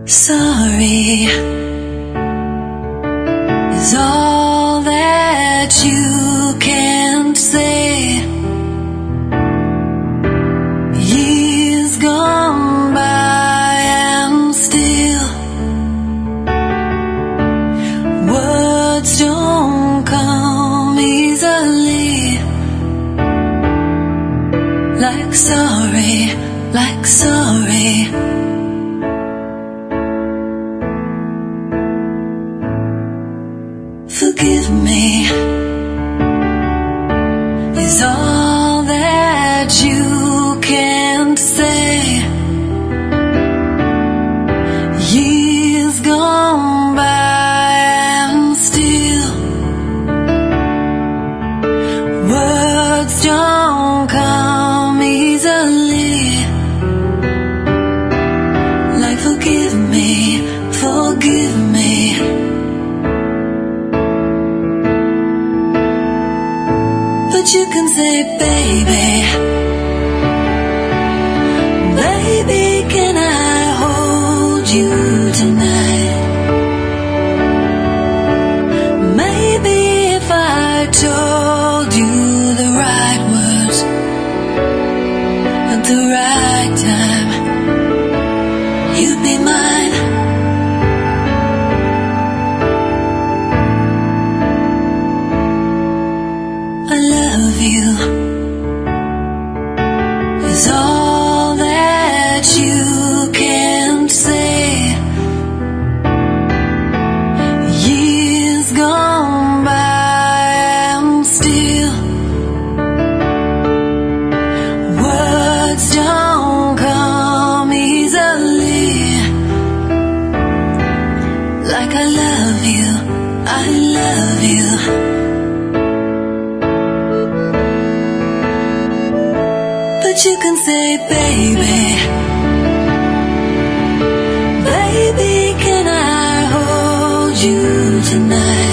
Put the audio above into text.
Sorry is all that you can say. Years gone by and still words don't come easily. Like sorry, like sorry. Forgive me is all that you can say. Years gone by and still words don't come easily. Like forgive me, forgive me. But you can say, baby, baby, can I hold you tonight? Maybe if I told you the right words at the right time, you'd be mine. I love you is all that you can say. Years gone by and still words don't come easily. Like I love you, I love you. But you can say, baby, baby, can I hold you tonight?